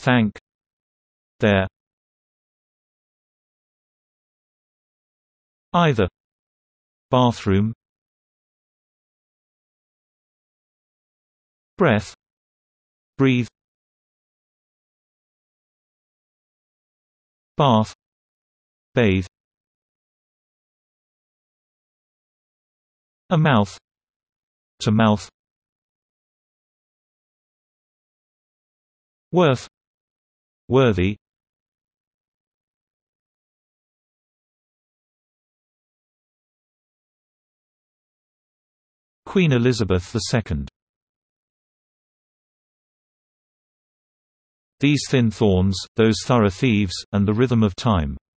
thank, there. Either. Bathroom. Breath. Breathe. Bath. Bathe. A mouth. To mouth. Worth. Worthy. Queen Elizabeth II. These thin thorns, those thorough thieves, and the rhythm of time.